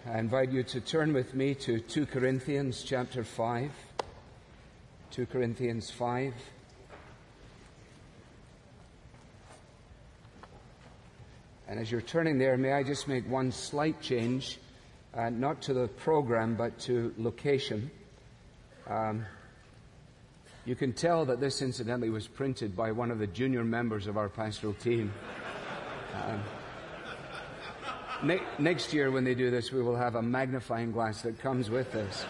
I invite you to turn with me to 2 Corinthians chapter 5. 2 Corinthians 5. And as you're turning there, may I just make one slight change, not to the program, but to location. You can tell that this incidentally was printed by one of the junior members of our pastoral team. Next year when they do this, we will have a magnifying glass that comes with this.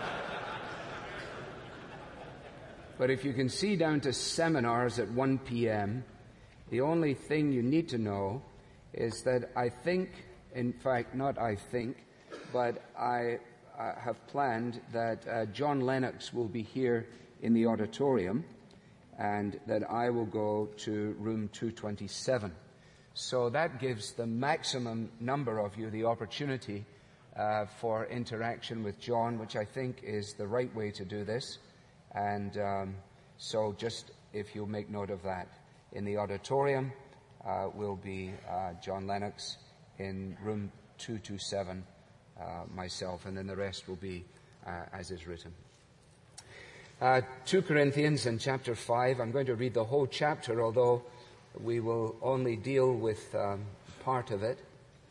But if you can see down to seminars at 1 p.m., the only thing you need to know is that I think, in fact, not I think, but I have planned that John Lennox will be here in the auditorium and that I will go to room 227. So that gives the maximum number of you the opportunity for interaction with John, which I think is the right way to do this. And so just if you'll make note of that. In the auditorium will be John Lennox, in room 227, myself, and then the rest will be as is written. 2 Corinthians and chapter 5. I'm going to read the whole chapter, although we will only deal with part of it.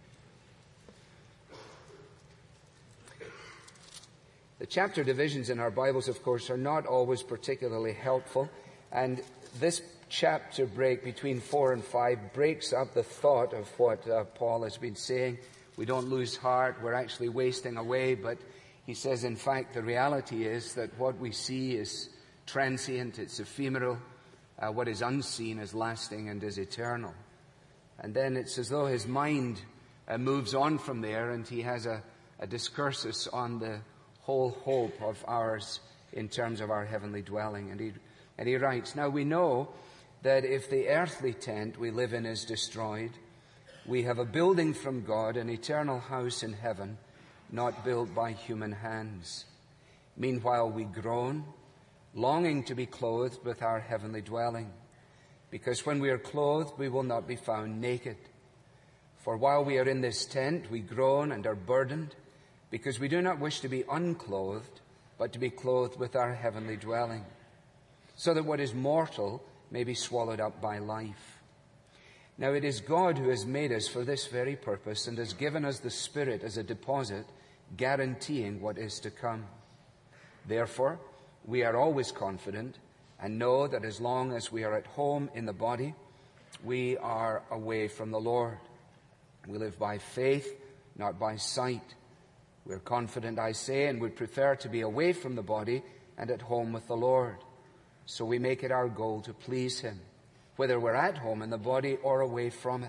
The chapter divisions in our Bibles, of course, are not always particularly helpful, and this chapter break between 4 and 5 breaks up the thought of what Paul has been saying. We don't lose heart, we're actually wasting away, but he says, in fact, the reality is that what we see is transient, it's ephemeral. What is unseen is lasting and is eternal. And then it's as though his mind moves on from there, and he has a discursus on the whole hope of ours in terms of our heavenly dwelling. And he writes, "Now we know that if the earthly tent we live in is destroyed, we have a building from God, an eternal house in heaven, not built by human hands. Meanwhile we groan, longing to be clothed with our heavenly dwelling, because when we are clothed, we will not be found naked. For while we are in this tent, we groan and are burdened, because we do not wish to be unclothed, but to be clothed with our heavenly dwelling, so that what is mortal may be swallowed up by life. Now it is God who has made us for this very purpose and has given us the Spirit as a deposit, guaranteeing what is to come. Therefore, we are always confident and know that as long as we are at home in the body, we are away from the Lord. We live by faith, not by sight. We're confident, I say, and would prefer to be away from the body and at home with the Lord. So we make it our goal to please Him, whether we're at home in the body or away from it.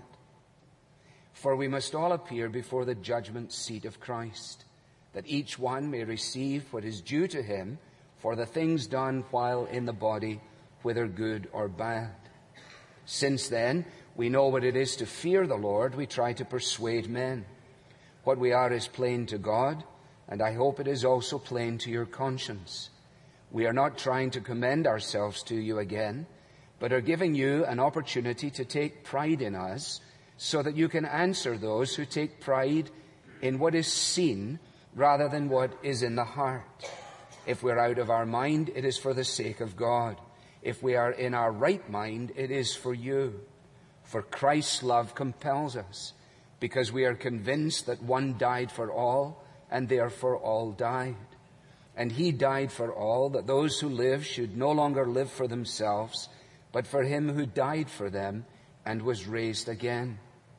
For we must all appear before the judgment seat of Christ, that each one may receive what is due to him for the things done while in the body, whether good or bad. Since then we know what it is to fear the Lord, we try to persuade men. What we are is plain to God, and I hope it is also plain to your conscience. We are not trying to commend ourselves to you again, but are giving you an opportunity to take pride in us, so that you can answer those who take pride in what is seen rather than what is in the heart. If we're out of our mind, it is for the sake of God. If we are in our right mind, it is for you. For Christ's love compels us, because we are convinced that one died for all, and therefore all died. And He died for all, that those who live should no longer live for themselves, but for Him who died for them and was raised again.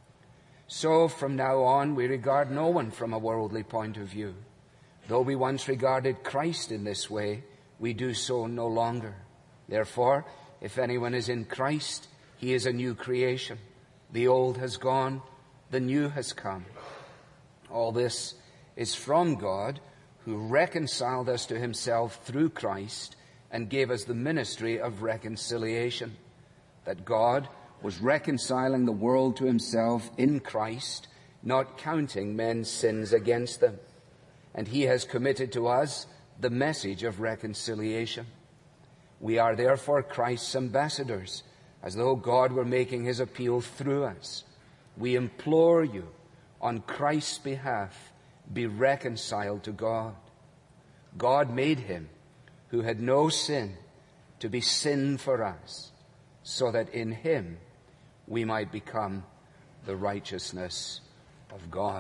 So from now on we regard no one from a worldly point of view. Though we once regarded Christ in this way, we do so no longer. Therefore, if anyone is in Christ, he is a new creation. The old has gone, the new has come. All this is from God, who reconciled us to Himself through Christ and gave us the ministry of reconciliation. That God was reconciling the world to Himself in Christ, not counting men's sins against them. And He has committed to us the message of reconciliation. We are therefore Christ's ambassadors, as though God were making His appeal through us. We implore you, on Christ's behalf, be reconciled to God. God made him who had no sin to be sin for us, so that in him we might become the righteousness of God.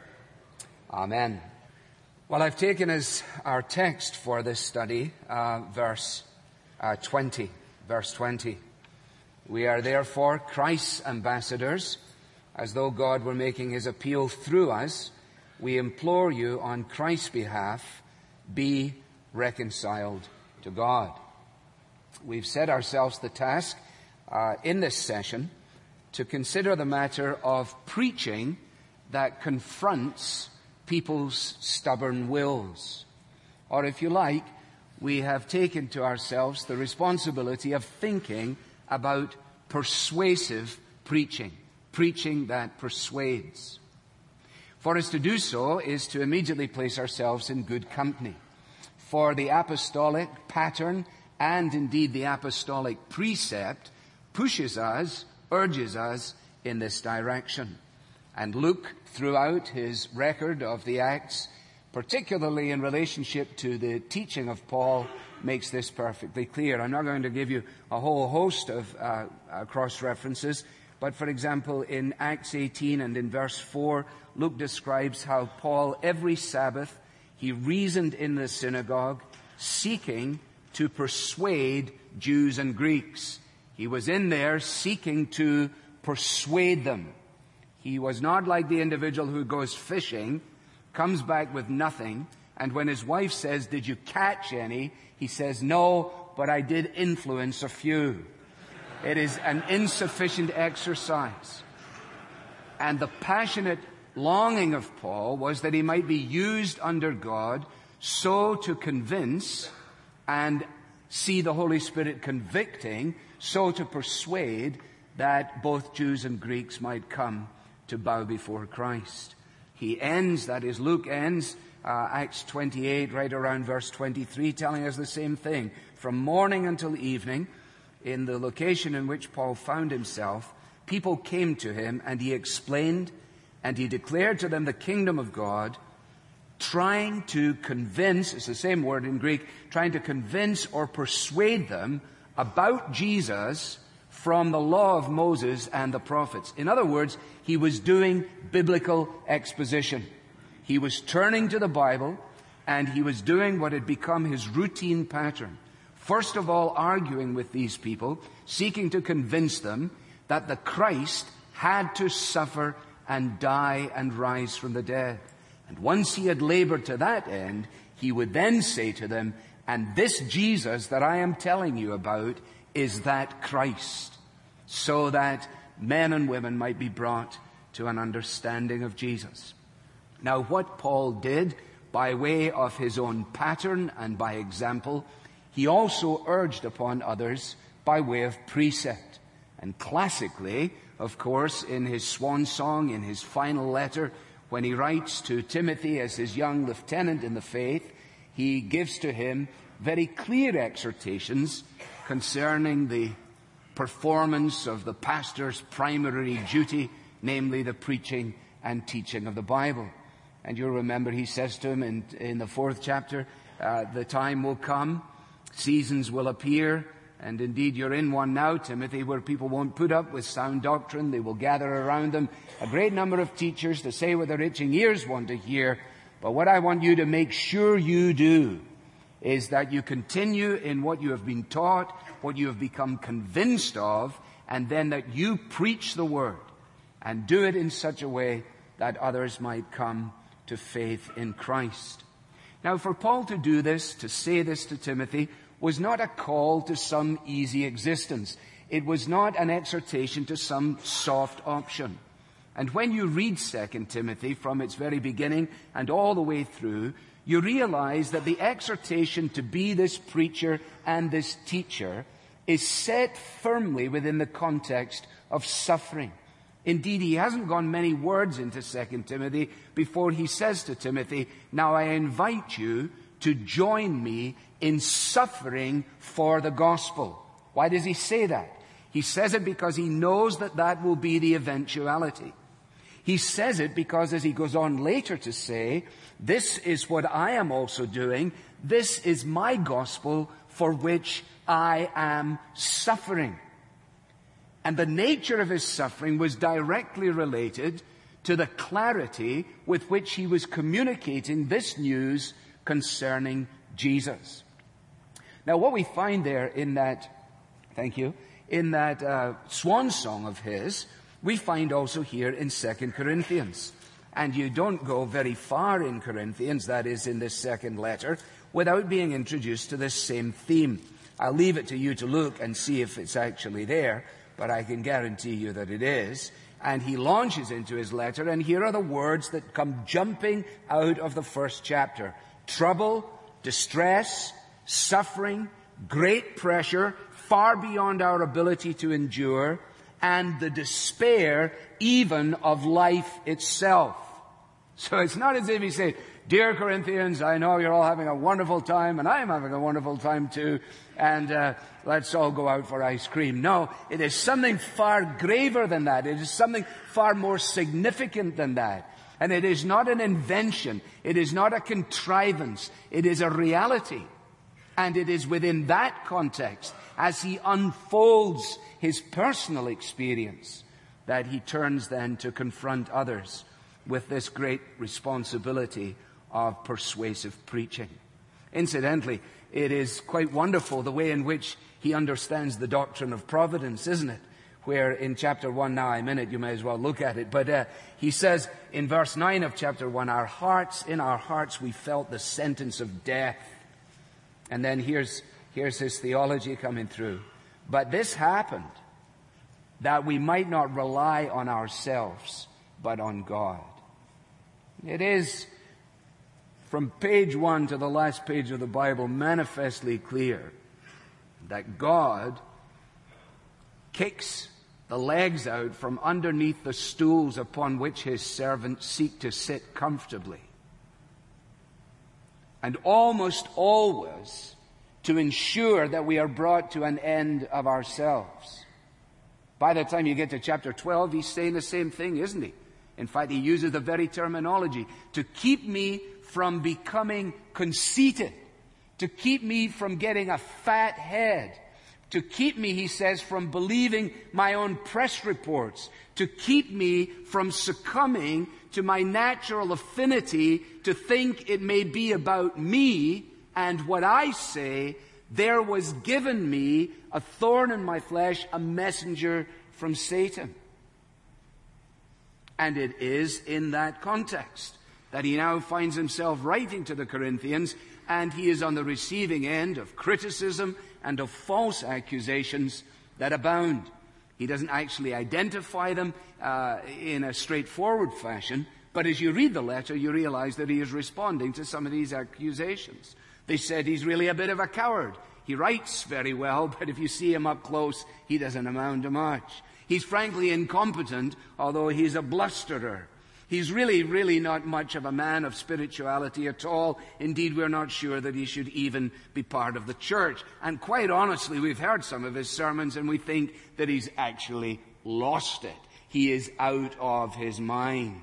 Amen. Well, I've taken as our text for this study verse 20. Verse 20. We are therefore Christ's ambassadors, as though God were making his appeal through us. We implore you on Christ's behalf, be reconciled to God. We've set ourselves the task in this session to consider the matter of preaching that confronts people's stubborn wills. Or if you like, we have taken to ourselves the responsibility of thinking about persuasive preaching, preaching that persuades. For us to do so is to immediately place ourselves in good company. For the apostolic pattern and indeed the apostolic precept pushes us, urges us in this direction. And Luke, throughout his record of the Acts, particularly in relationship to the teaching of Paul, makes this perfectly clear. I'm not going to give you a whole host of cross-references, but for example, in Acts 18 and in verse 4, Luke describes how Paul, every Sabbath, he reasoned in the synagogue, seeking to persuade Jews and Greeks. He was in there seeking to persuade them. He was not like the individual who goes fishing, comes back with nothing, and when his wife says, "Did you catch any?" he says, "No, but I did influence a few." It is an insufficient exercise. And the passionate longing of Paul was that he might be used under God so to convince and see the Holy Spirit convicting, so to persuade that both Jews and Greeks might come to bow before Christ. He ends, that is, Luke ends Acts 28, right around verse 23, telling us the same thing. From morning until evening, in the location in which Paul found himself, people came to him, and he explained and he declared to them the kingdom of God, trying to convince, it's the same word in Greek, trying to convince or persuade them about Jesus from the law of Moses and the prophets. In other words, he was doing biblical exposition. He was turning to the Bible, and he was doing what had become his routine pattern. First of all, arguing with these people, seeking to convince them that the Christ had to suffer and die and rise from the dead. And once he had labored to that end, he would then say to them, "And this Jesus that I am telling you about is that Christ," so that men and women might be brought to an understanding of Jesus. Now, what Paul did by way of his own pattern and by example, he also urged upon others by way of precept. And classically, of course, in his swan song, in his final letter, when he writes to Timothy as his young lieutenant in the faith, he gives to him very clear exhortations concerning the performance of the pastor's primary duty, namely the preaching and teaching of the Bible. And you'll remember he says to him in the 4th chapter, the time will come, seasons will appear, and indeed you're in one now, Timothy, where people won't put up with sound doctrine. They will gather around them a great number of teachers to say what their itching ears want to hear. But what I want you to make sure you do is that you continue in what you have been taught, what you have become convinced of, and then that you preach the word and do it in such a way that others might come to faith in Christ. Now, for Paul to do this, to say this to Timothy, was not a call to some easy existence. It was not an exhortation to some soft option. And when you read 2 Timothy from its very beginning and all the way through, you realize that the exhortation to be this preacher and this teacher is set firmly within the context of suffering. Indeed, he hasn't gone many words into 2 Timothy before he says to Timothy, "Now I invite you to join me in suffering for the gospel." Why does he say that? He says it because he knows that that will be the eventuality. He says it because, as he goes on later to say, this is what I am also doing. This is my gospel for which I am suffering. And the nature of his suffering was directly related to the clarity with which he was communicating this news concerning Jesus. Now, what we find there in that, in that swan song of his, we find also here in 2 Corinthians. And you don't go very far in Corinthians, that is in this second letter, without being introduced to this same theme. I'll leave it to you to look and see if it's actually there, but I can guarantee you that it is. And he launches into his letter, and here are the words that come jumping out of the first chapter. Trouble, distress, suffering, great pressure, far beyond our ability to endure, and the despair even of life itself. So it's not as if he said, dear Corinthians, I know you're all having a wonderful time, and I'm having a wonderful time too, and let's all go out for ice cream. No, it is something far graver than that. It is something far more significant than that. And it is not an invention. It is not a contrivance. It is a reality. And it is within that context, as he unfolds his personal experience, that he turns then to confront others with this great responsibility of persuasive preaching. Incidentally, it is quite wonderful the way in which he understands the doctrine of providence, isn't it? Where in chapter 1, now I'm in it, you may as well look at it, but he says in verse 9 of chapter 1, in our hearts we felt the sentence of death. And then here's his theology coming through. But this happened that we might not rely on ourselves, but on God. It is, from page 1 to the last page of the Bible, manifestly clear that God kicks the legs out from underneath the stools upon which his servants seek to sit comfortably. And almost always to ensure that we are brought to an end of ourselves. By the time you get to chapter 12, he's saying the same thing, isn't he? In fact, he uses the very terminology, to keep me from becoming conceited, to keep me from getting a fat head, to keep me, he says, from believing my own press reports, to keep me from succumbing to my natural affinity to think it may be about me and what I say. There was given me a thorn in my flesh, a messenger from Satan. And it is in that context that he now finds himself writing to the Corinthians, and he is on the receiving end of criticism and of false accusations that abound. He doesn't actually identify them in a straightforward fashion, but as you read the letter, you realize that he is responding to some of these accusations. They said he's really a bit of a coward. He writes very well, but if you see him up close, he doesn't amount to much. He's frankly incompetent, although he's a blusterer. He's really not much of a man of spirituality at all. Indeed, we're not sure that he should even be part of the church. And quite honestly, we've heard some of his sermons and we think that he's actually lost it. He is out of his mind.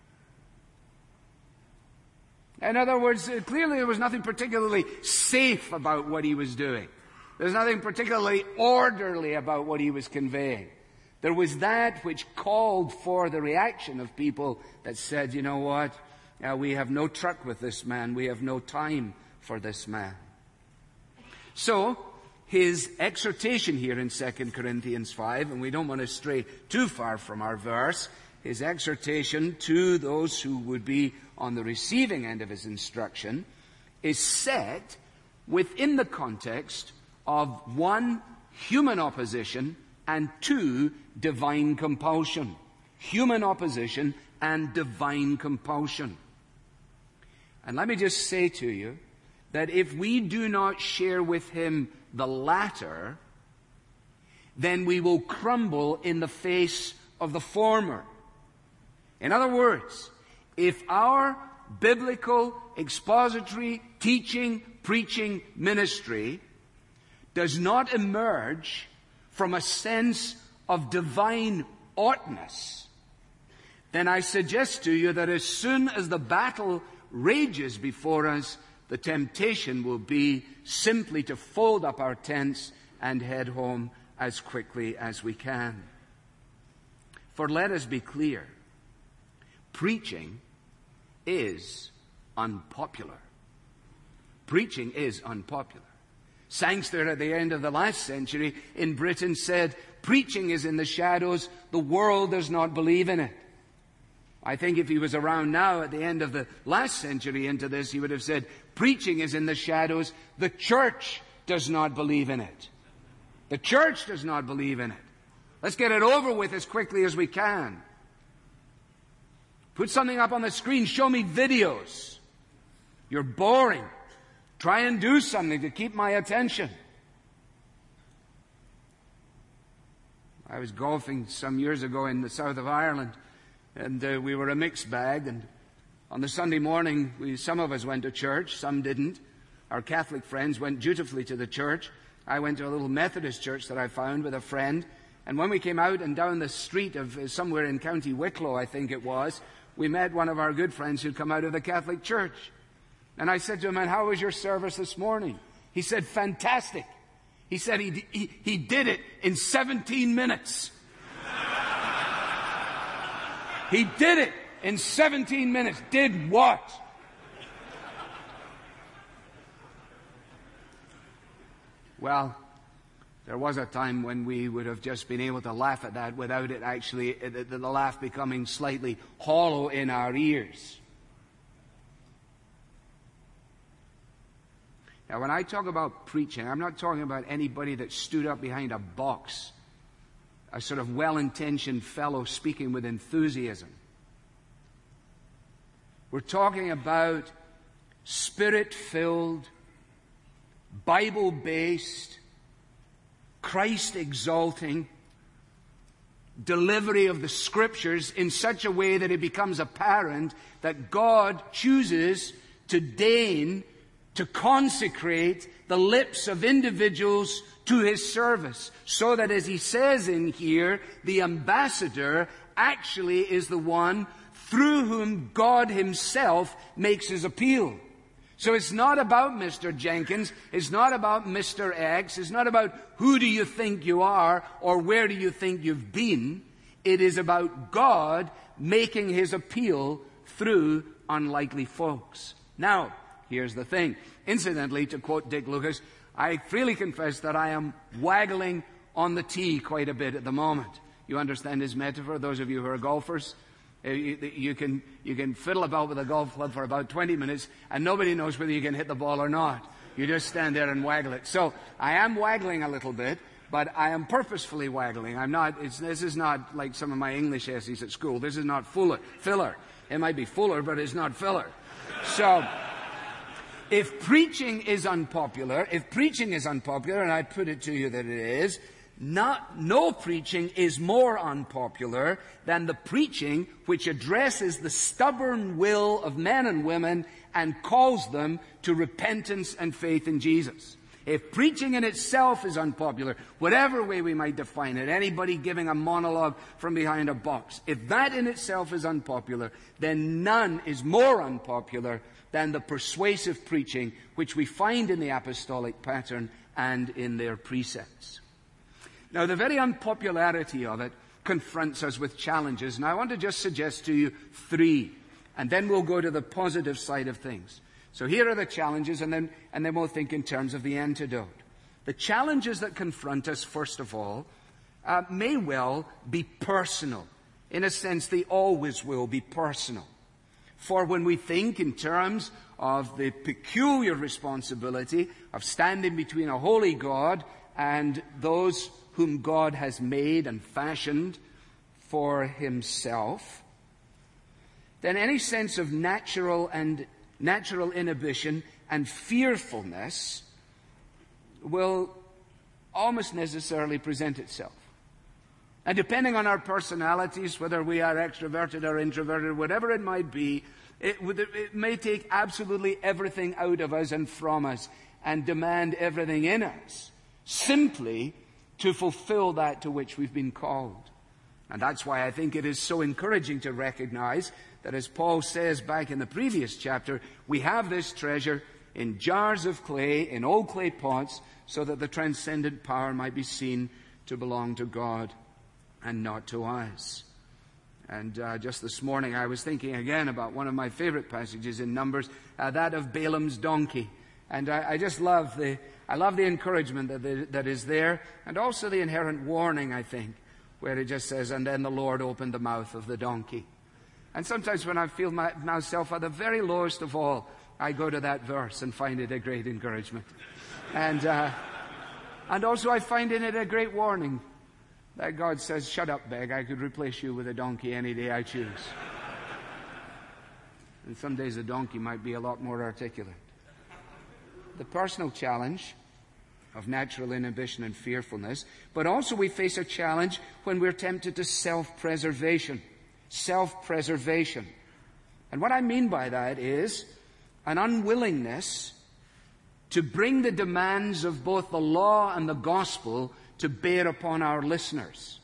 In other words, clearly there was nothing particularly safe about what he was doing. There's nothing particularly orderly about what he was conveying. There was that which called for the reaction of people that said, you know what, we have no truck with this man. We have no time for this man. So, his exhortation here in 2 Corinthians 5, and we don't want to stray too far from our verse, his exhortation to those who would be on the receiving end of his instruction is set within the context of 1, human opposition, and 2, divine compulsion. Human opposition and divine compulsion. And let me just say to you that if we do not share with him the latter, then we will crumble in the face of the former. In other words, if our biblical, expository, teaching, preaching ministry does not emerge from a sense of divine oughtness, then I suggest to you that as soon as the battle rages before us, the temptation will be simply to fold up our tents and head home as quickly as we can. For let us be clear, preaching is unpopular. Preaching is unpopular. Sangster at the end of the last century in Britain said, preaching is in the shadows, the world does not believe in it. I think if he was around now at the end of the last century into this, he would have said, preaching is in the shadows, the church does not believe in it. The church does not believe in it. Let's get it over with as quickly as we can. Put something up on the screen, show me videos. You're boring. Try and do something to keep my attention. I was golfing some years ago in the south of Ireland, and we were a mixed bag, and on the Sunday morning, some of us went to church, some didn't. Our Catholic friends went dutifully to the church. I went to a little Methodist church that I found with a friend, and when we came out and down the street of somewhere in County Wicklow, I think it was, we met one of our good friends who'd come out of the Catholic Church. And I said to him, and how was your service this morning? He said, fantastic. He said he did it in 17 minutes. He did it in 17 minutes. Did what? Well, there was a time when we would have just been able to laugh at that without it actually, the laugh becoming slightly hollow in our ears. Now, when I talk about preaching, I'm not talking about anybody that stood up behind a box, a sort of well-intentioned fellow speaking with enthusiasm. We're talking about Spirit-filled, Bible-based, Christ-exalting delivery of the Scriptures in such a way that it becomes apparent that God chooses to deign to consecrate the lips of individuals to His service, so that, as he says in here, the ambassador actually is the one through whom God Himself makes His appeal. So it's not about Mr. Jenkins, it's not about Mr. X, it's not about who do you think you are or where do you think you've been. It is about God making His appeal through unlikely folks. Now, here's the thing. Incidentally, to quote Dick Lucas, I freely confess that I am waggling on the tee quite a bit at the moment. You understand his metaphor? Those of you who are golfers, you can fiddle about with a golf club for about 20 minutes and nobody knows whether you can hit the ball or not. You just stand there and waggle it. So I am waggling a little bit, but I am purposefully waggling. This is not like some of my English essays at school. This is not filler. It might be fuller, but it's not filler. So, if preaching is unpopular, and I put it to you that it is, no preaching is more unpopular than the preaching which addresses the stubborn will of men and women and calls them to repentance and faith in Jesus. If preaching in itself is unpopular, whatever way we might define it, anybody giving a monologue from behind a box, if that in itself is unpopular, then none is more unpopular than the persuasive preaching which we find in the apostolic pattern and in their precepts. Now, the very unpopularity of it confronts us with challenges, and I want to just suggest to you 3, and then we'll go to the positive side of things. So here are the challenges, and then we'll think in terms of the antidote. The challenges that confront us, first of all, may well be personal. In a sense, they always will be personal. For when we think in terms of the peculiar responsibility of standing between a holy God and those whom God has made and fashioned for Himself, then any sense of natural inhibition and fearfulness will almost necessarily present itself. And depending on our personalities, whether we are extroverted or introverted, whatever it might be, it may take absolutely everything out of us and from us and demand everything in us simply to fulfill that to which we've been called. And that's why I think it is so encouraging to recognize that, as Paul says back in the previous chapter, we have this treasure in jars of clay, in old clay pots, so that the transcendent power might be seen to belong to God and not to us. And just this morning I was thinking again about one of my favorite passages in Numbers, that of Balaam's donkey. And I just love the encouragement that is there, and also the inherent warning, I think, where it just says, and then the Lord opened the mouth of the donkey. And sometimes when I feel myself at the very lowest of all, I go to that verse and find it a great encouragement. And also I find in it a great warning that God says, shut up, Beg, I could replace you with a donkey any day I choose. And some days a donkey might be a lot more articulate. The personal challenge of natural inhibition and fearfulness, but also we face a challenge when we're tempted to self-preservation. Self-preservation. And what I mean by that is an unwillingness to bring the demands of both the law and the gospel to bear upon our listeners.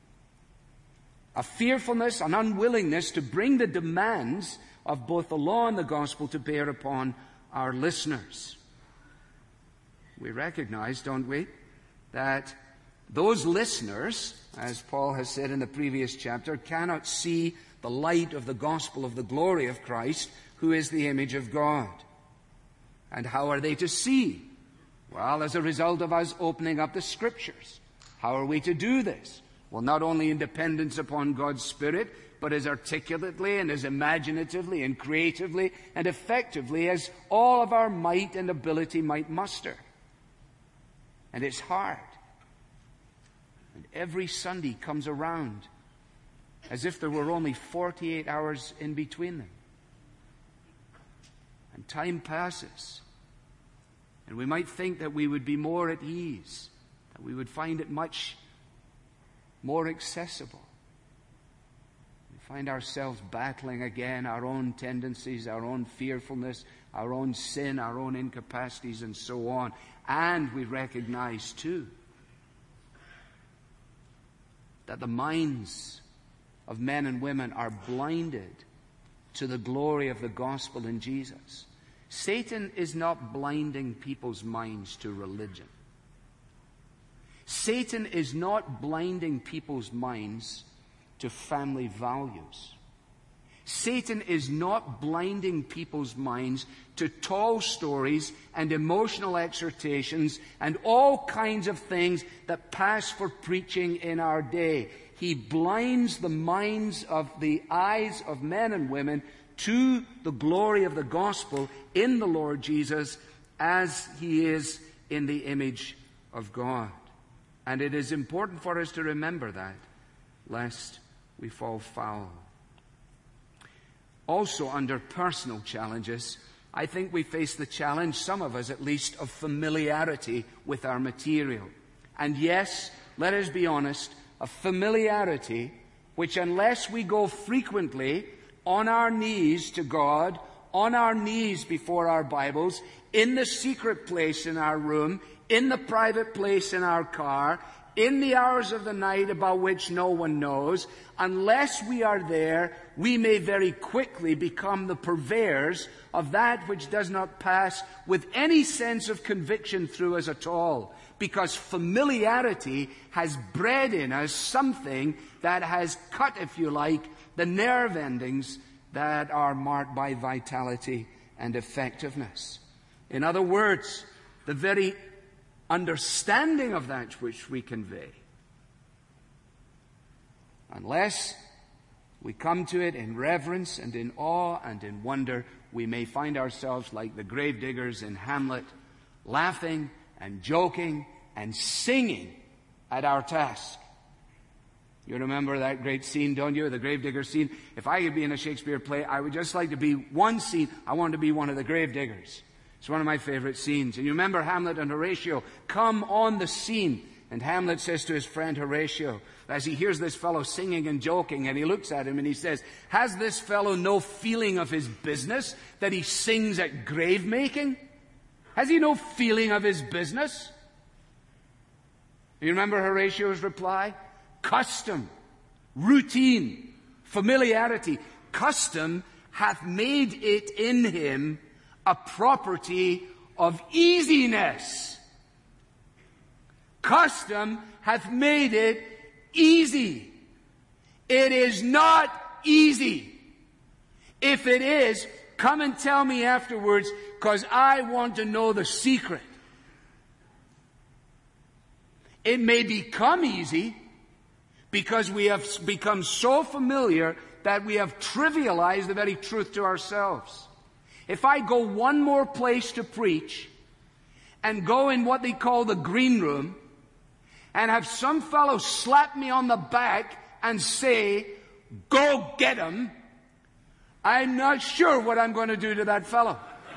A fearfulness, an unwillingness to bring the demands of both the law and the gospel to bear upon our listeners. We recognize, don't we, that those listeners, as Paul has said in the previous chapter, cannot see the light of the gospel of the glory of Christ, who is the image of God. And how are they to see? Well, as a result of us opening up the Scriptures. How are we to do this? Well, not only in dependence upon God's Spirit, but as articulately and as imaginatively and creatively and effectively as all of our might and ability might muster. And it's hard. And every Sunday comes around as if there were only 48 hours in between them. And time passes. And we might think that we would be more at ease, that we would find it much more accessible. We find ourselves battling again our own tendencies, our own fearfulness, our own sin, our own incapacities, and so on. And we recognize, too, that the minds of men and women are blinded to the glory of the gospel in Jesus. Satan is not blinding people's minds to religion. Satan is not blinding people's minds to family values. Satan is not blinding people's minds to tall stories and emotional exhortations and all kinds of things that pass for preaching in our day. He blinds the minds of the eyes of men and women to the glory of the gospel in the Lord Jesus as he is in the image of God. And it is important for us to remember that, lest we fall foul. Also, under personal challenges, I think we face the challenge, some of us at least, of familiarity with our material. And yes, let us be honest, a familiarity which, unless we go frequently on our knees to God, on our knees before our Bibles, in the secret place in our room, in the private place in our car, in the hours of the night about which no one knows, unless we are there, we may very quickly become the purveyors of that which does not pass with any sense of conviction through us at all. Because familiarity has bred in us something that has cut, if you like, the nerve endings that are marked by vitality and effectiveness. In other words, the very understanding of that which we convey, unless we come to it in reverence and in awe and in wonder, we may find ourselves like the gravediggers in Hamlet, laughing and joking and singing at our task. You remember that great scene, don't you? The gravedigger scene. If I could be in a Shakespeare play, I would just like to be one scene. I want to be one of the gravediggers. It's one of my favorite scenes. And you remember Hamlet and Horatio come on the scene. And Hamlet says to his friend Horatio, as he hears this fellow singing and joking, and he looks at him and he says, has this fellow no feeling of his business that he sings at grave making? Has he no feeling of his business? You remember Horatio's reply? Custom. routine, familiarity, custom hath made it in him a property of easiness. Custom hath made it easy. It is not easy. If it is, come and tell me afterwards, because I want to know the secret. It may become easy because we have become so familiar that we have trivialized the very truth to ourselves. If I go one more place to preach and go in what they call the green room and have some fellow slap me on the back and say, "Go get him," I'm not sure what I'm going to do to that fellow.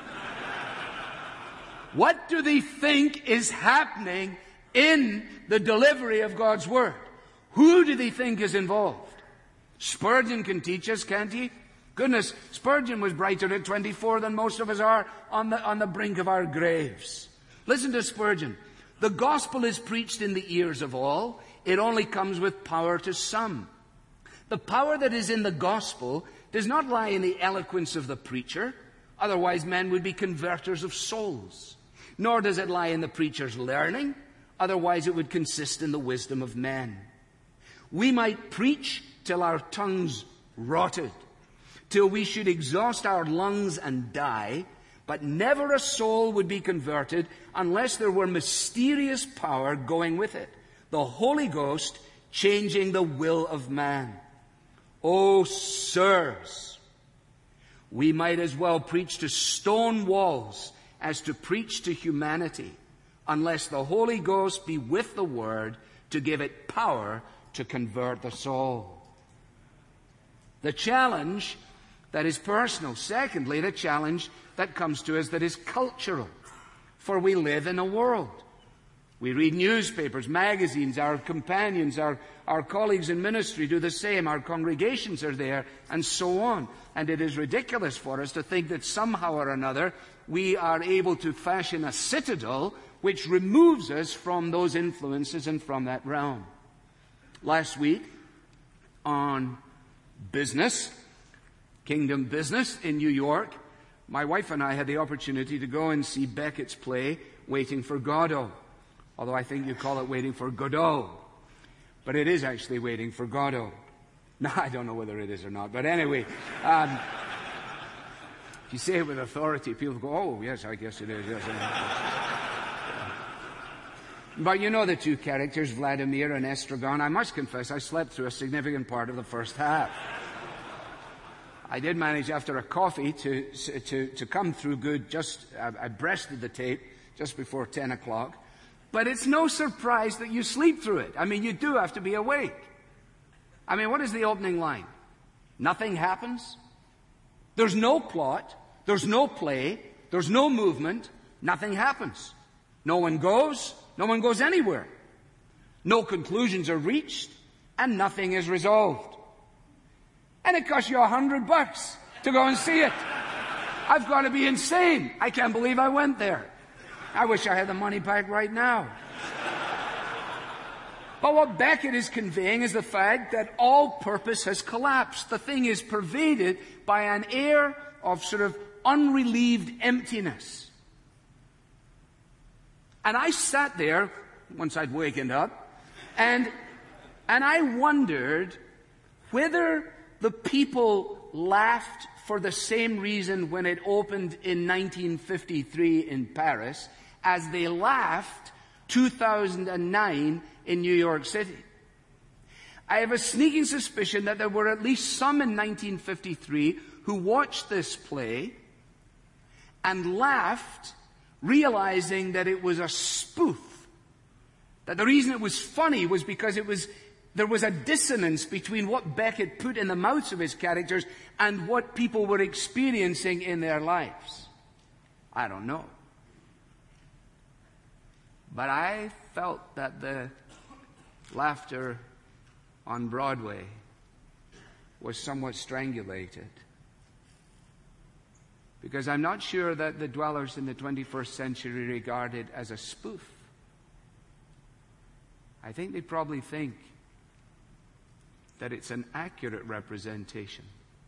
What do they think is happening in the delivery of God's Word? Who do they think is involved? Spurgeon can teach us, can't he? Goodness, Spurgeon was brighter at 24 than most of us are on the brink of our graves. Listen to Spurgeon. The gospel is preached in the ears of all. It only comes with power to some. The power that is in the gospel does not lie in the eloquence of the preacher. Otherwise, men would be converters of souls. Nor does it lie in the preacher's learning. Otherwise, it would consist in the wisdom of men. We might preach till our tongues rotted, till we should exhaust our lungs and die, but never a soul would be converted unless there were mysterious power going with it, the Holy Ghost changing the will of man. Oh, sirs, we might as well preach to stone walls as to preach to humanity, unless the Holy Ghost be with the Word to give it power to convert the soul. The challenge that is personal. Secondly, the challenge that comes to us that is cultural. For we live in a world. We read newspapers, magazines, our companions, our colleagues in ministry do the same. Our congregations are there, and so on. And it is ridiculous for us to think that somehow or another we are able to fashion a citadel which removes us from those influences and from that realm. Last week, on business, Kingdom Business in New York, my wife and I had the opportunity to go and see Beckett's play, Waiting for Godot. Although I think you call it Waiting for Godot. But it is actually Waiting for Godot. No, I don't know whether it is or not. But anyway, if you say it with authority, people go, "Oh, yes, I guess it is." Yes, But you know the two characters, Vladimir and Estragon. I must confess, I slept through a significant part of the first half. I did manage, after a coffee, to come through good. I breasted the tape just before 10 o'clock. But it's no surprise that you sleep through it. I mean, you do have to be awake. I mean, what is the opening line? Nothing happens. There's no plot. There's no play. There's no movement. Nothing happens. No one goes. No one goes anywhere. No conclusions are reached, and nothing is resolved. And it costs you $100 to go and see it. I've got to be insane. I can't believe I went there. I wish I had the money back right now. But what Beckett is conveying is the fact that all purpose has collapsed. The thing is pervaded by an air of sort of unrelieved emptiness. And I sat there, once I'd wakened up, and I wondered whether the people laughed for the same reason when it opened in 1953 in Paris as they laughed 2009 in New York City. I have a sneaking suspicion that there were at least some in 1953 who watched this play and laughed, realizing that it was a spoof. That the reason it was funny was because there was a dissonance between what Beckett put in the mouths of his characters and what people were experiencing in their lives. I don't know. But I felt that the laughter on Broadway was somewhat strangulated. Because I'm not sure that the dwellers in the 21st century regard it as a spoof. I think they probably think that it's an accurate representation.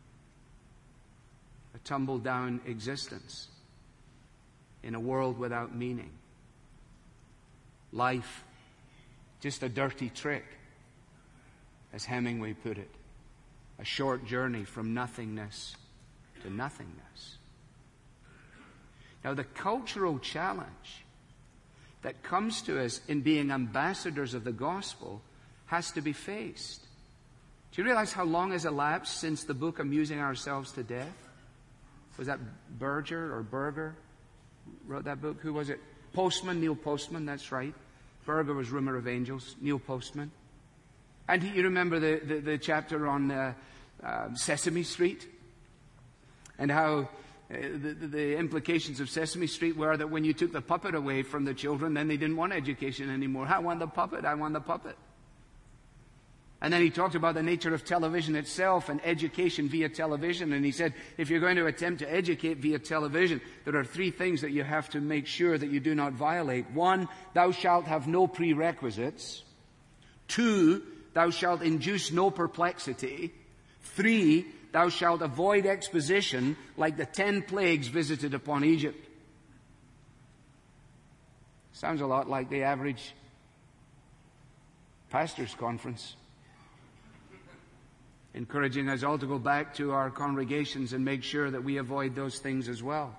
A tumble-down existence in a world without meaning. Life, just a dirty trick, as Hemingway put it. A short journey from nothingness to nothingness. Now, the cultural challenge that comes to us in being ambassadors of the gospel has to be faced. Do you realize how long has elapsed since the book Amusing Ourselves to Death? Was that Berger wrote that book? Who was it? Postman, Neil Postman, that's right. Berger was Rumor of Angels, Neil Postman. And you remember the chapter on Sesame Street? And how the implications of Sesame Street were that when you took the puppet away from the children, then they didn't want education anymore. I want the puppet, I want the puppet. And then he talked about the nature of television itself and education via television. And he said, if you're going to attempt to educate via television, there are 3 things that you have to make sure that you do not violate. 1, thou shalt have no prerequisites. 2, thou shalt induce no perplexity. 3, thou shalt avoid exposition like the 10 plagues visited upon Egypt. Sounds a lot like the average pastor's conference, encouraging us all to go back to our congregations and make sure that we avoid those things as well.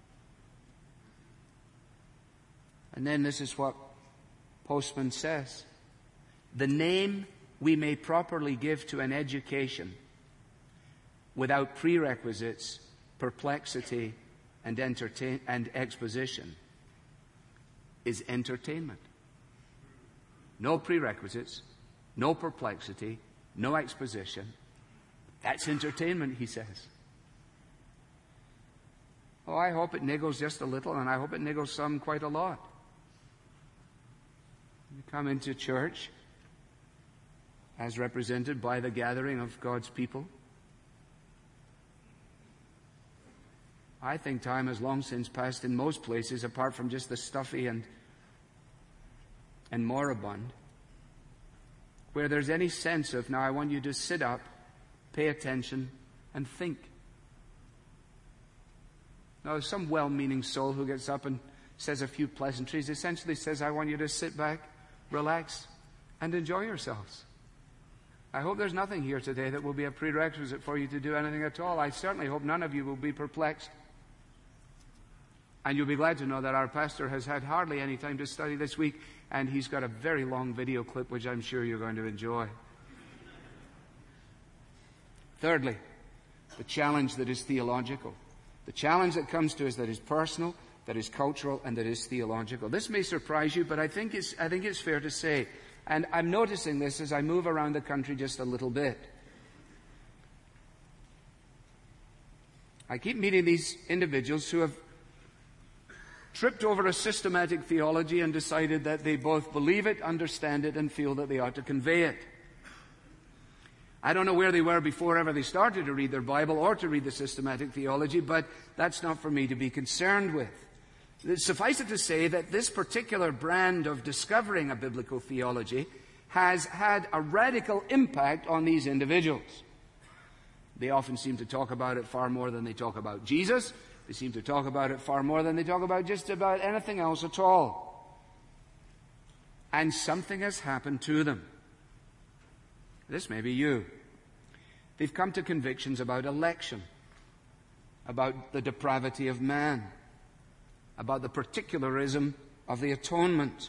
And then this is what Postman says. The name we may properly give to an education without prerequisites, perplexity, and exposition is entertainment. No prerequisites, no perplexity, no exposition. That's entertainment, he says. Oh, I hope it niggles just a little, and I hope it niggles some quite a lot. You come into church as represented by the gathering of God's people. I think time has long since passed in most places, apart from just the stuffy and moribund, where there's any sense of, now I want you to sit up, pay attention, and think. Now, some well-meaning soul who gets up and says a few pleasantries essentially says, I want you to sit back, relax, and enjoy yourselves. I hope there's nothing here today that will be a prerequisite for you to do anything at all. I certainly hope none of you will be perplexed. And you'll be glad to know that our pastor has had hardly any time to study this week, and he's got a very long video clip which I'm sure you're going to enjoy. Thirdly, the challenge that is theological. The challenge that comes to us that is personal, that is cultural, and that is theological. This may surprise you, but I think it's fair to say, and I'm noticing this as I move around the country just a little bit. I keep meeting these individuals who have tripped over a systematic theology and decided that they both believe it, understand it, and feel that they ought to convey it. I don't know where they were before ever they started to read their Bible or to read the systematic theology, but that's not for me to be concerned with. Suffice it to say that this particular brand of discovering a biblical theology has had a radical impact on these individuals. They often seem to talk about it far more than they talk about Jesus. They seem to talk about it far more than they talk about just about anything else at all. And something has happened to them. This may be you. They've come to convictions about election, about the depravity of man, about the particularism of the atonement.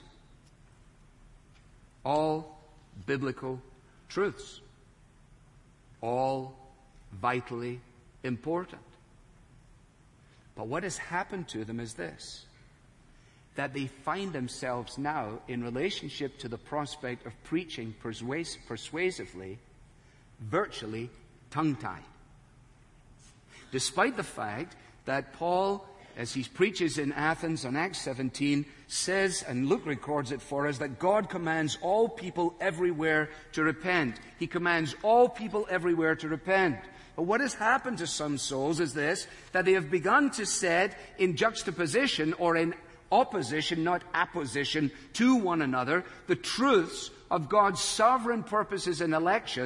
All biblical truths. All vitally important. But what has happened to them is this, that they find themselves now in relationship to the prospect of preaching persuasively, virtually tongue-tied. Despite the fact that Paul, as he preaches in Athens on Acts 17, says, and Luke records it for us, that God commands all people everywhere to repent. He commands all people everywhere to repent. But what has happened to some souls is this, that they have begun to set in juxtaposition or in opposition, not apposition, to one another, the truths of God's sovereign purposes in election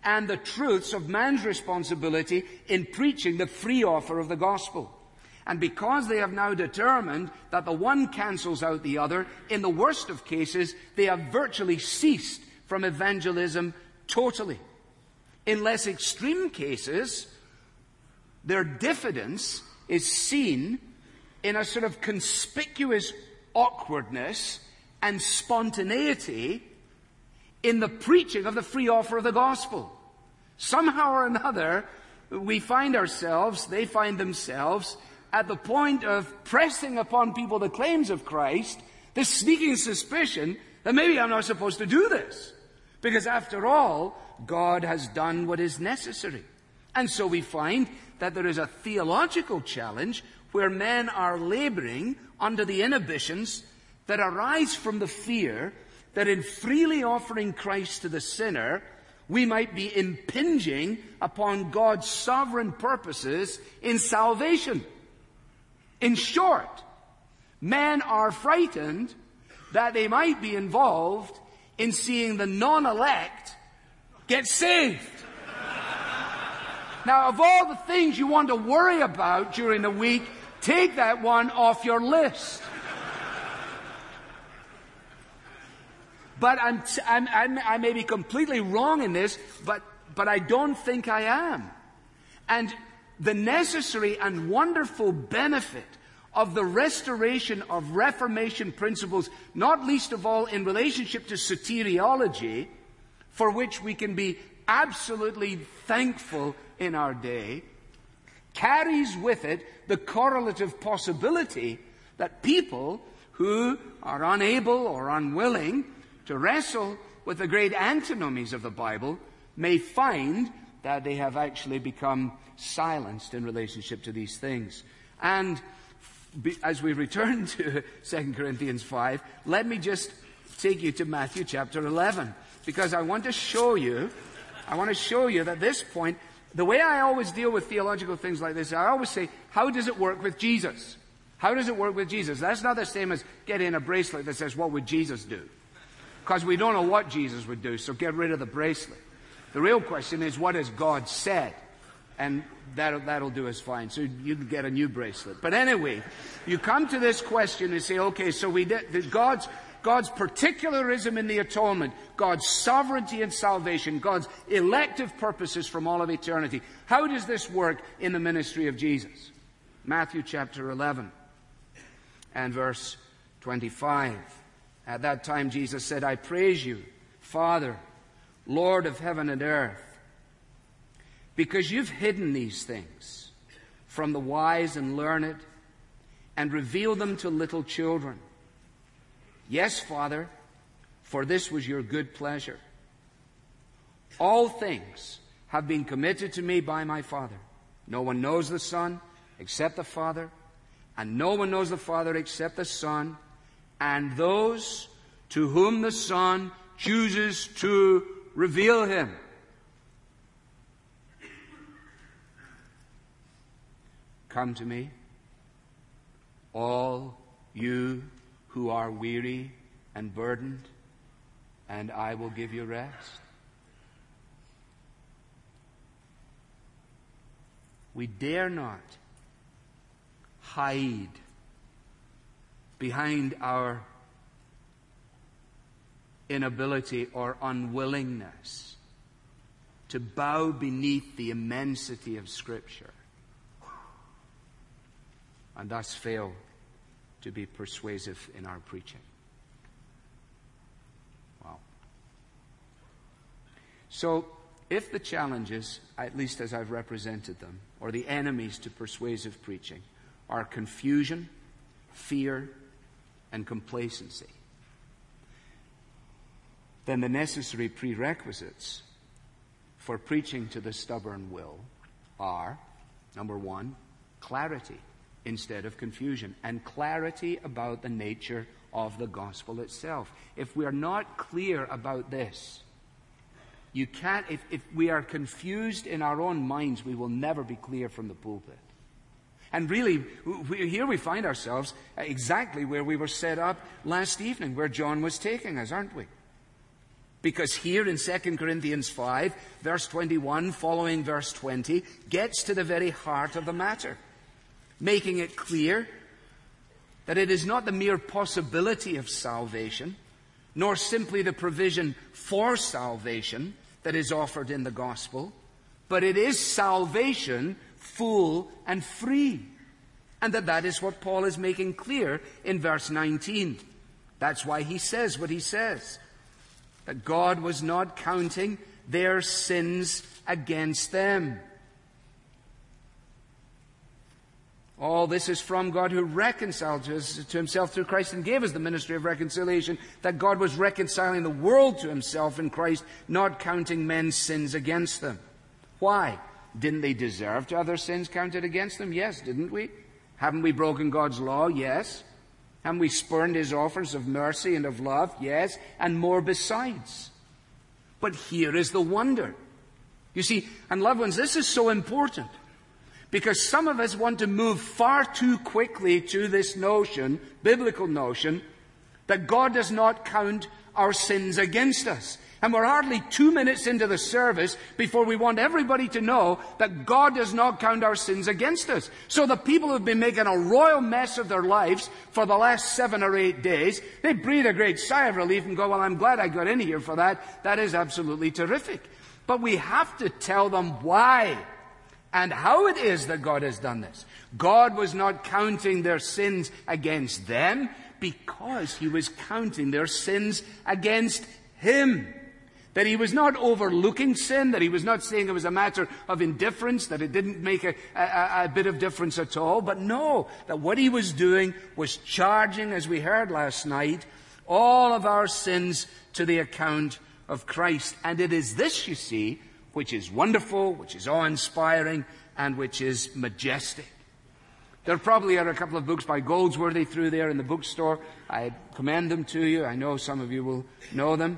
and the truths of man's responsibility in preaching the free offer of the gospel. And because they have now determined that the one cancels out the other, in the worst of cases, they have virtually ceased from evangelism totally. In less extreme cases, their diffidence is seen in a sort of conspicuous awkwardness and spontaneity in the preaching of the free offer of the gospel. Somehow or another, they find themselves at the point of pressing upon people the claims of Christ, this sneaking suspicion that maybe I'm not supposed to do this. Because after all, God has done what is necessary. And so we find that there is a theological challenge where men are laboring under the inhibitions that arise from the fear that in freely offering Christ to the sinner, we might be impinging upon God's sovereign purposes in salvation. In short, men are frightened that they might be involved in seeing the non-elect get saved. Now, of all the things you want to worry about during the week, take that one off your list. But I may be completely wrong in this, but I don't think I am. And the necessary and wonderful benefit of the restoration of Reformation principles, not least of all in relationship to soteriology, for which we can be absolutely thankful in our day, carries with it the correlative possibility that people who are unable or unwilling to wrestle with the great antinomies of the Bible may find that they have actually become silenced in relationship to these things. And as we return to 2 Corinthians 5, let me just take you to Matthew chapter 11, because I want to show you that this point, the way I always deal with theological things like this, I always say, how does it work with Jesus? How does it work with Jesus? That's not the same as getting a bracelet that says, what would Jesus do? Because we don't know what Jesus would do, so get rid of the bracelet. The real question is, what has God said? And that'll do us fine. So you can get a new bracelet. But anyway, you come to this question and say, okay, so God's particularism in the atonement, God's sovereignty in salvation, God's elective purposes from all of eternity. How does this work in the ministry of Jesus? Matthew chapter 11 and verse 25. At that time Jesus said, I praise you, Father, Lord of heaven and earth, because you've hidden these things from the wise and learned and revealed them to little children. Yes, Father, for this was your good pleasure. All things have been committed to me by my Father. No one knows the Son except the Father, and no one knows the Father except the Son, and those to whom the Son chooses to reveal him. Come to me, all you who are weary and burdened, and I will give you rest. We dare not hide behind our inability or unwillingness to bow beneath the immensity of Scripture and thus fail to be persuasive in our preaching. Wow. So, if the challenges, at least as I've represented them, or the enemies to persuasive preaching, are confusion, fear, and complacency, then the necessary prerequisites for preaching to the stubborn will are, number one, clarity instead of confusion, and clarity about the nature of the gospel itself. If we are not clear about this, you can't, if we are confused in our own minds, we will never be clear from the pulpit. And really, here we find ourselves exactly where we were set up last evening, where John was taking us, aren't we? Because here in 2 Corinthians 5, verse 21, following verse 20, gets to the very heart of the matter, making it clear that it is not the mere possibility of salvation, nor simply the provision for salvation that is offered in the gospel, but it is salvation full and free. And that is what Paul is making clear in verse 19. That's why he says what he says. That God was not counting their sins against them. All this is from God, who reconciled us to himself through Christ and gave us the ministry of reconciliation, that God was reconciling the world to himself in Christ, not counting men's sins against them. Why? Didn't they deserve to have their sins counted against them? Yes, didn't we? Haven't we broken God's law? Yes. Haven't we spurned his offers of mercy and of love? Yes. And more besides. But here is the wonder. You see, and loved ones, this is so important. Because some of us want to move far too quickly to this notion, biblical notion, that God does not count our sins against us. And we're hardly 2 minutes into the service before we want everybody to know that God does not count our sins against us. So the people who've been making a royal mess of their lives for the last 7 or 8 days, they breathe a great sigh of relief and go, well, I'm glad I got in here for that. That is absolutely terrific. But we have to tell them why and how it is that God has done this. God was not counting their sins against them because he was counting their sins against him. That he was not overlooking sin, that he was not saying it was a matter of indifference, that it didn't make a bit of difference at all. But no, that what he was doing was charging, as we heard last night, all of our sins to the account of Christ. And it is this, you see, which is wonderful, which is awe-inspiring, and which is majestic. There probably are a couple of books by Goldsworthy through there in the bookstore. I commend them to you. I know some of you will know them.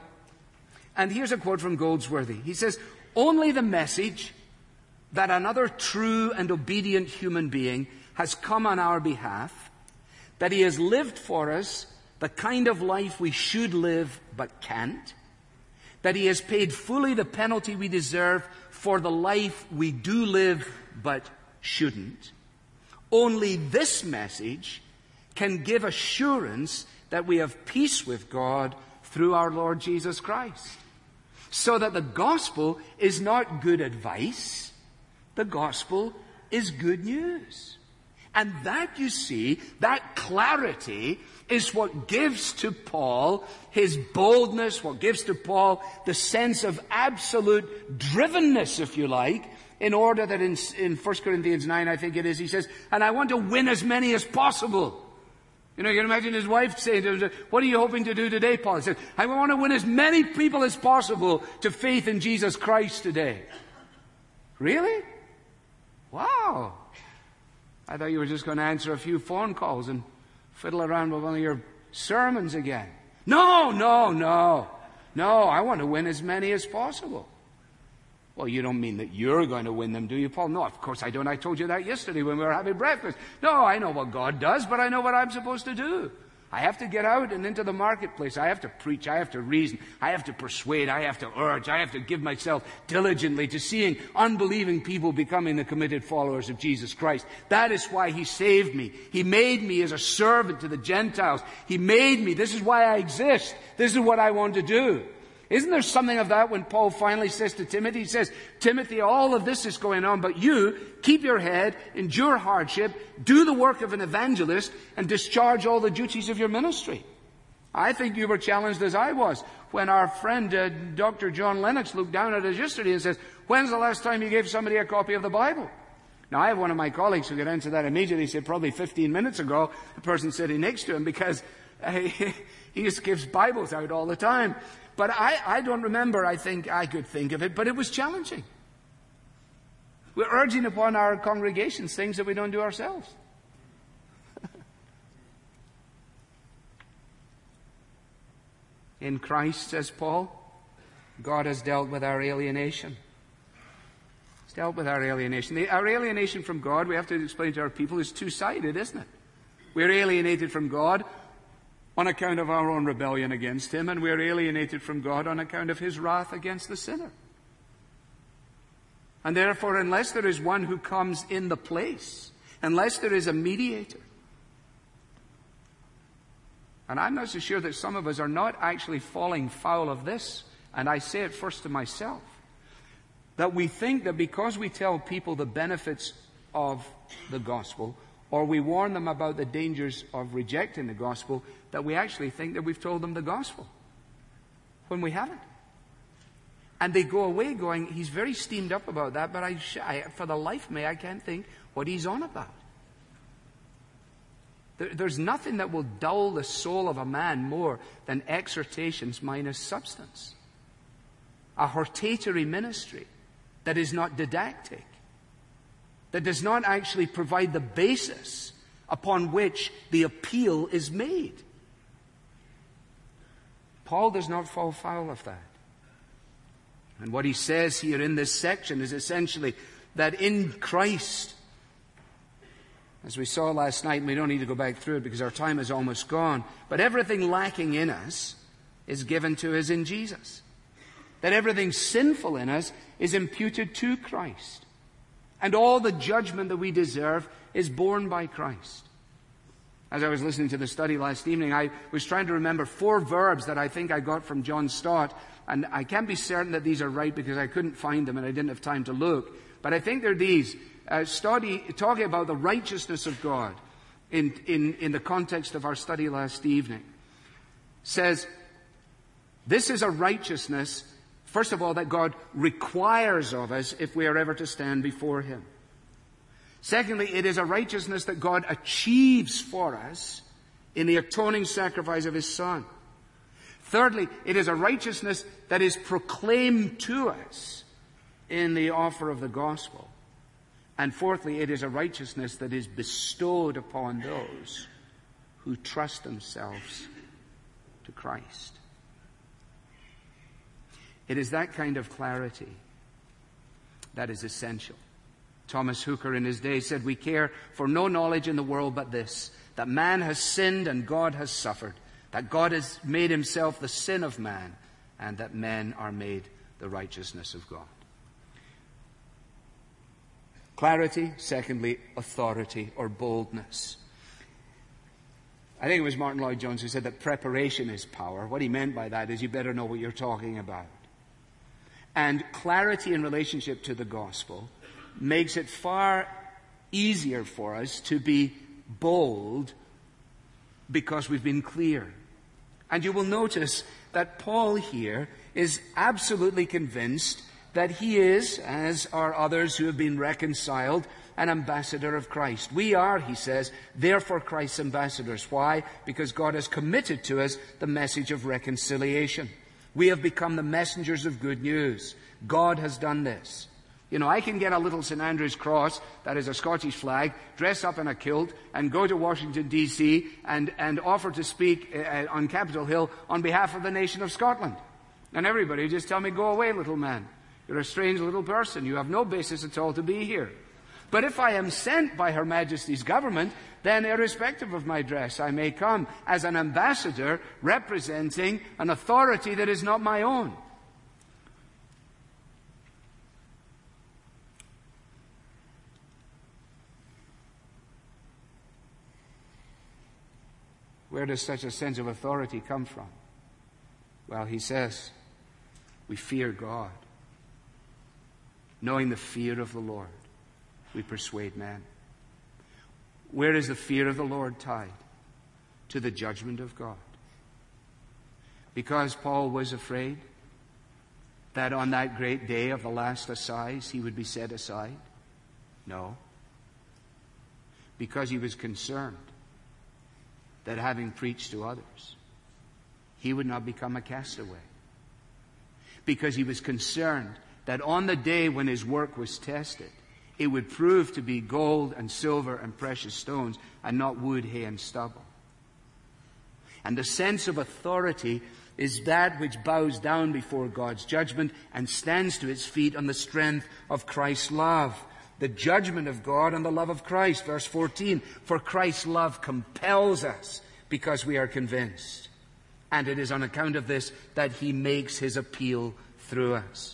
And here's a quote from Goldsworthy. He says, "Only the message that another true and obedient human being has come on our behalf, that he has lived for us the kind of life we should live but can't, that he has paid fully the penalty we deserve for the life we do live but shouldn't. Only this message can give assurance that we have peace with God through our Lord Jesus Christ." So that the gospel is not good advice. The gospel is good news. And that, you see, that clarity is what gives to Paul his boldness, what gives to Paul the sense of absolute drivenness, if you like, in order that in 1 Corinthians 9, I think it is, he says, and I want to win as many as possible. You know, you can imagine his wife saying to him, what are you hoping to do today, Paul? He said, I want to win as many people as possible to faith in Jesus Christ today. Really? Wow. I thought you were just going to answer a few phone calls and fiddle around with one of your sermons again. No. I want to win as many as possible. Well, you don't mean that you're going to win them, do you, Paul? No, of course I don't. I told you that yesterday when we were having breakfast. No, I know what God does, but I know what I'm supposed to do. I have to get out and into the marketplace. I have to preach. I have to reason. I have to persuade. I have to urge. I have to give myself diligently to seeing unbelieving people becoming the committed followers of Jesus Christ. That is why he saved me. He made me as a servant to the Gentiles. He made me. This is why I exist. This is what I want to do. Isn't there something of that when Paul finally says to Timothy, he says, Timothy, all of this is going on, but you keep your head, endure hardship, do the work of an evangelist, and discharge all the duties of your ministry. I think you were challenged as I was when our friend Dr. John Lennox looked down at us yesterday and says, when's the last time you gave somebody a copy of the Bible? Now, I have one of my colleagues who could answer that immediately. He said probably 15 minutes ago, the person sitting next to him, because he just gives Bibles out all the time. But I don't remember. I think I could think of it, but it was challenging. We're urging upon our congregations things that we don't do ourselves. In Christ, says Paul, God has dealt with our alienation. He's dealt with our alienation. Our alienation from God, we have to explain to our people, is two-sided, isn't it? We're alienated from God on account of our own rebellion against him, and we are alienated from God on account of his wrath against the sinner. And therefore, unless there is one who comes in the place, unless there is a mediator, and I'm not so sure that some of us are not actually falling foul of this, and I say it first to myself, that we think that because we tell people the benefits of the gospel, or we warn them about the dangers of rejecting the gospel, that we actually think that we've told them the gospel, when we haven't. And they go away going, he's very steamed up about that, but for the life of me, I can't think what he's on about. There's nothing that will dull the soul of a man more than exhortations minus substance. A hortatory ministry that is not didactic, that does not actually provide the basis upon which the appeal is made. Paul does not fall foul of that. And what he says here in this section is essentially that in Christ, as we saw last night, and we don't need to go back through it because our time is almost gone, but everything lacking in us is given to us in Jesus. That everything sinful in us is imputed to Christ. And all the judgment that we deserve is borne by Christ. As I was listening to the study last evening, I was trying to remember 4 verbs that I think I got from John Stott. And I can't be certain that these are right because I couldn't find them and I didn't have time to look. But I think they're these. Talking about the righteousness of God in the context of our study last evening. Says, this is a righteousness, first of all, that God requires of us if we are ever to stand before him. Secondly, it is a righteousness that God achieves for us in the atoning sacrifice of his Son. Thirdly, it is a righteousness that is proclaimed to us in the offer of the gospel. And fourthly, it is a righteousness that is bestowed upon those who trust themselves to Christ. It is that kind of clarity that is essential. Thomas Hooker in his day said, we care for no knowledge in the world but this, that man has sinned and God has suffered, that God has made himself the sin of man, and that men are made the righteousness of God. Clarity. Secondly, authority or boldness. I think it was Martin Lloyd-Jones who said that preparation is power. What he meant by that is you better know what you're talking about. And clarity in relationship to the gospel makes it far easier for us to be bold because we've been clear. And you will notice that Paul here is absolutely convinced that he is, as are others who have been reconciled, an ambassador of Christ. We are, he says, therefore Christ's ambassadors. Why? Because God has committed to us the message of reconciliation. We have become the messengers of good news. God has done this. You know, I can get a little St. Andrew's cross, that is a Scottish flag, dress up in a kilt, and go to Washington, D.C., and offer to speak on Capitol Hill on behalf of the nation of Scotland. And everybody would just tell me, go away, little man. You're a strange little person. You have no basis at all to be here. But if I am sent by Her Majesty's government, then irrespective of my dress, I may come as an ambassador representing an authority that is not my own. Where does such a sense of authority come from? Well, he says, we fear God. Knowing the fear of the Lord, we persuade men. Where is the fear of the Lord tied? To the judgment of God. Because Paul was afraid that on that great day of the last assize he would be set aside? No. Because he was concerned that having preached to others, he would not become a castaway. Because he was concerned that on the day when his work was tested, it would prove to be gold and silver and precious stones and not wood, hay, and stubble. And the sense of authority is that which bows down before God's judgment and stands to its feet on the strength of Christ's love. The judgment of God and the love of Christ. Verse 14, for Christ's love compels us, because we are convinced. And it is on account of this that he makes his appeal through us.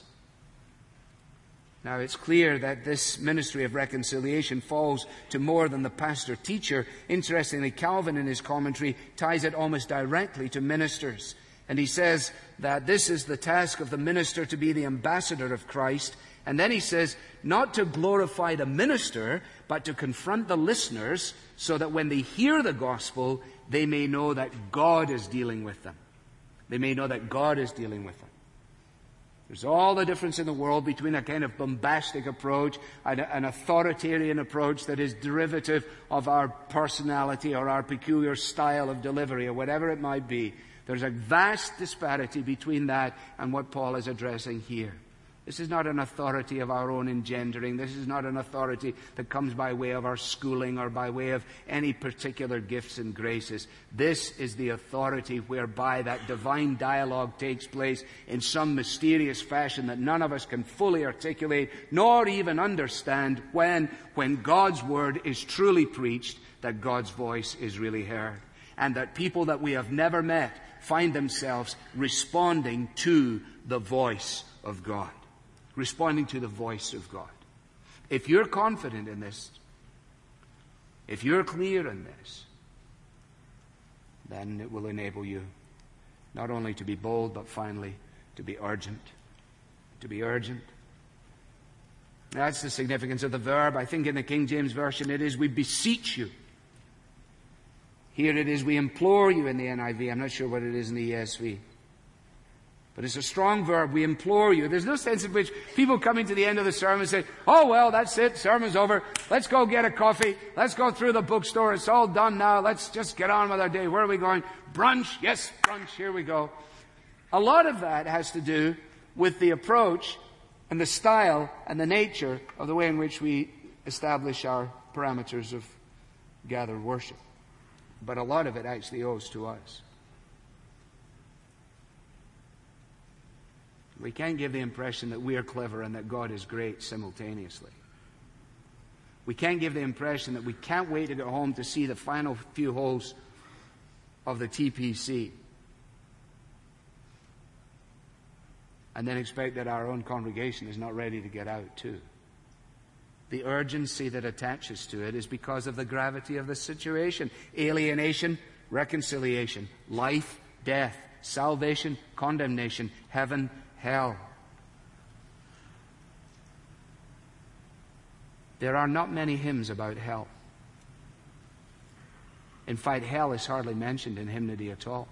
Now, it's clear that this ministry of reconciliation falls to more than the pastor-teacher. Interestingly, Calvin in his commentary ties it almost directly to ministers. And he says that this is the task of the minister, to be the ambassador of Christ. And then he says, not to glorify the minister, but to confront the listeners so that when they hear the gospel, they may know that God is dealing with them. They may know that God is dealing with them. There's all the difference in the world between a kind of bombastic approach and an authoritarian approach that is derivative of our personality or our peculiar style of delivery or whatever it might be. There's a vast disparity between that and what Paul is addressing here. This is not an authority of our own engendering. This is not an authority that comes by way of our schooling or by way of any particular gifts and graces. This is the authority whereby that divine dialogue takes place in some mysterious fashion that none of us can fully articulate nor even understand when God's word is truly preached, that God's voice is really heard. And that people that we have never met find themselves responding to the voice of God. Responding to the voice of God. If you're confident in this, if you're clear in this, then it will enable you not only to be bold, but finally to be urgent. To be urgent. That's the significance of the verb. I think in the King James Version it is, we beseech you. Here it is, we implore you in the NIV. I'm not sure what it is in the ESV. But it's a strong verb. We implore you. There's no sense in which people coming to the end of the sermon say, oh, well, that's it. Sermon's over. Let's go get a coffee. Let's go through the bookstore. It's all done now. Let's just get on with our day. Where are we going? Brunch. Yes, brunch. Here we go. A lot of that has to do with the approach and the style and the nature of the way in which we establish our parameters of gathered worship. But a lot of it actually owes to us. We can't give the impression that we are clever and that God is great simultaneously. We can't give the impression that we can't wait to get home to see the final few holes of the TPC and then expect that our own congregation is not ready to get out too. The urgency that attaches to it is because of the gravity of the situation. Alienation, reconciliation, life, death, salvation, condemnation, heaven, hell. There are not many hymns about hell. In fact, hell is hardly mentioned in hymnody at all.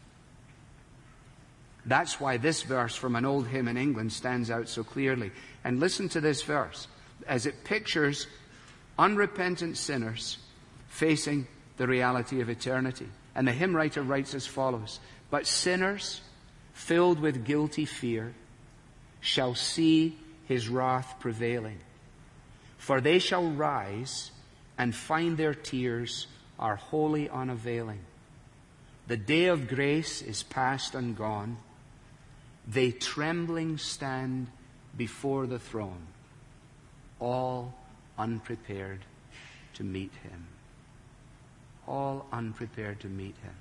That's why this verse from an old hymn in England stands out so clearly. And listen to this verse as it pictures unrepentant sinners facing the reality of eternity. And the hymn writer writes as follows: but sinners filled with guilty fear shall see his wrath prevailing. For they shall rise and find their tears are wholly unavailing. The day of grace is past and gone. They trembling stand before the throne, all unprepared to meet him. All unprepared to meet him.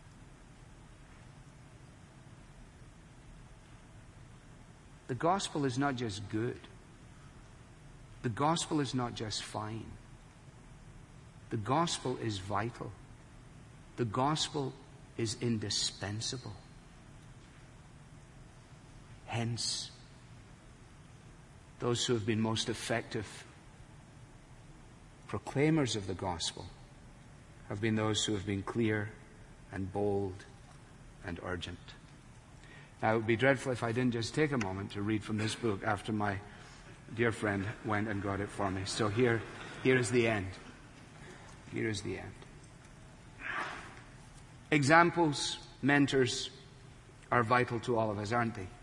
The gospel is not just good. The gospel is not just fine. The gospel is vital. The gospel is indispensable. Hence, those who have been most effective proclaimers of the gospel have been those who have been clear and bold and urgent. Now, it would be dreadful if I didn't just take a moment to read from this book after my dear friend went and got it for me. So here is the end. Here is the end. Examples, mentors are vital to all of us, aren't they?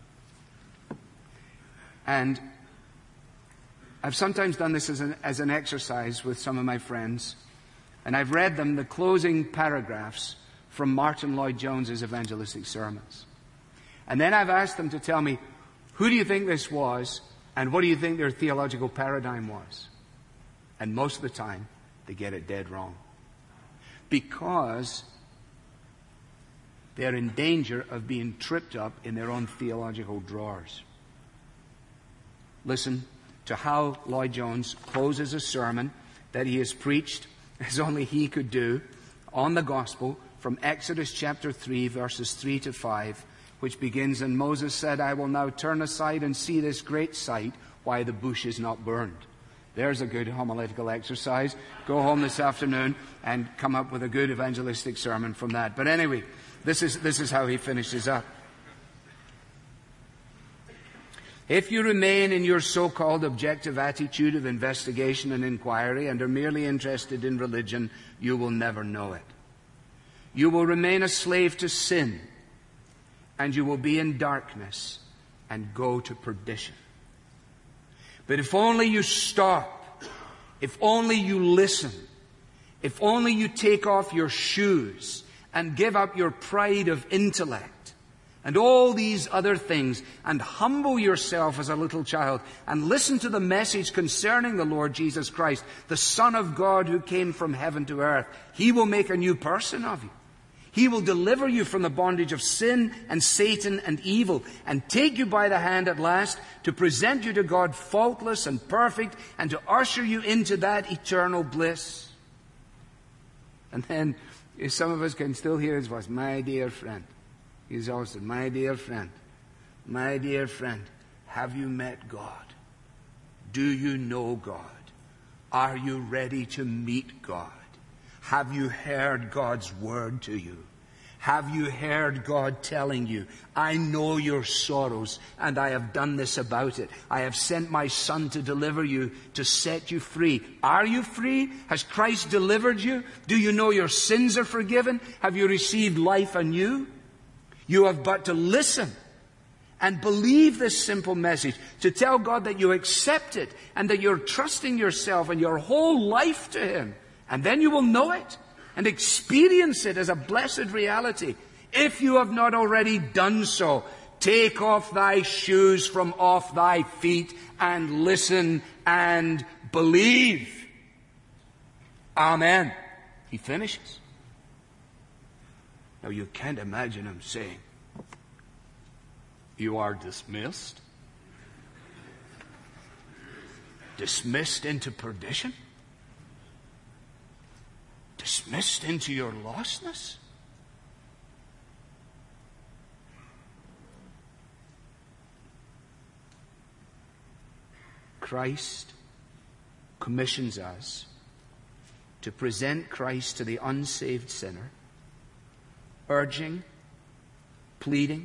And I've sometimes done this as an exercise with some of my friends, and I've read them the closing paragraphs from Martin Lloyd-Jones's evangelistic sermons. And then I've asked them to tell me, who do you think this was, and what do you think their theological paradigm was? And most of the time, they get it dead wrong. Because they're in danger of being tripped up in their own theological drawers. Listen to how Lloyd Jones closes a sermon that he has preached, as only he could do, on the gospel from Exodus chapter 3, verses 3 to 5, which begins, "And Moses said, I will now turn aside and see this great sight, why the bush is not burned." There's a good homiletical exercise. Go home this afternoon and come up with a good evangelistic sermon from that. But anyway, this is how he finishes up. "If you remain in your so-called objective attitude of investigation and inquiry and are merely interested in religion, you will never know it. You will remain a slave to sin, and you will be in darkness and go to perdition. But if only you stop, if only you listen, if only you take off your shoes and give up your pride of intellect and all these other things and humble yourself as a little child and listen to the message concerning the Lord Jesus Christ, the Son of God who came from heaven to earth, He will make a new person of you. He will deliver you from the bondage of sin and Satan and evil and take you by the hand at last to present you to God faultless and perfect and to usher you into that eternal bliss." And then some of us can still hear his voice, "My dear friend." He's always said, "My dear friend, my dear friend, have you met God? Do you know God? Are you ready to meet God? Have you heard God's word to you? Have you heard God telling you, I know your sorrows and I have done this about it. I have sent my Son to deliver you, to set you free." Are you free? Has Christ delivered you? Do you know your sins are forgiven? Have you received life anew? You have but to listen and believe this simple message, to tell God that you accept it and that you're trusting yourself and your whole life to Him. And then you will know it and experience it as a blessed reality. If you have not already done so, take off thy shoes from off thy feet and listen and believe. Amen. He finishes. Now you can't imagine him saying, "You are dismissed? Dismissed into perdition? Dismissed into your lostness?" Christ commissions us to present Christ to the unsaved sinner, urging, pleading,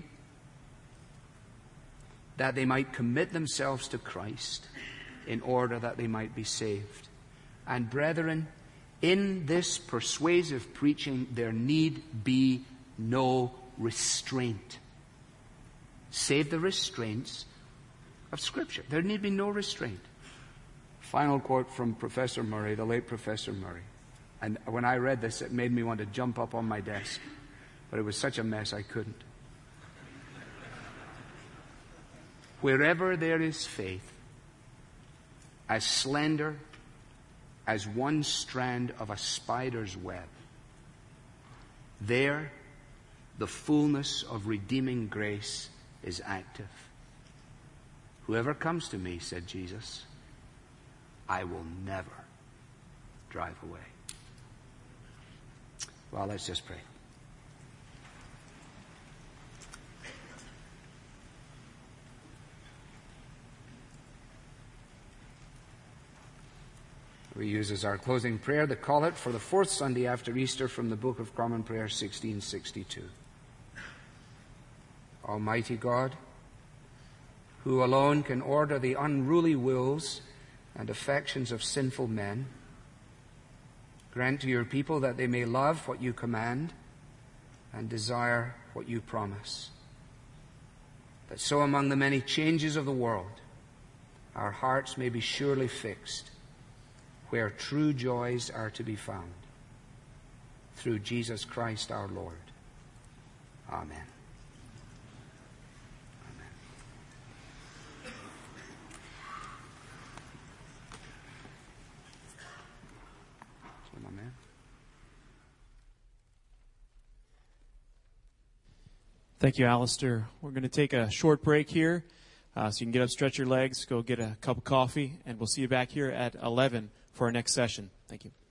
that they might commit themselves to Christ in order that they might be saved. And brethren, in this persuasive preaching, there need be no restraint, save the restraints of Scripture. There need be no restraint. Final quote from Professor Murray, the late Professor Murray. And when I read this, it made me want to jump up on my desk. But it was such a mess I couldn't. "Wherever there is faith, as slender as one strand of a spider's web, there the fullness of redeeming grace is active. Whoever comes to me," said Jesus, "I will never drive away." Well, let's just pray. We use as our closing prayer the collect for the fourth Sunday after Easter from the Book of Common Prayer, 1662. Almighty God, who alone can order the unruly wills and affections of sinful men, grant to your people that they may love what you command and desire what you promise. That so among the many changes of the world, our hearts may be surely fixed where true joys are to be found. Through Jesus Christ our Lord. Amen. Amen. Thank you, Alistair. We're going to take a short break here so you can get up, stretch your legs, go get a cup of coffee, and we'll see you back here at 11 for our next session. Thank you.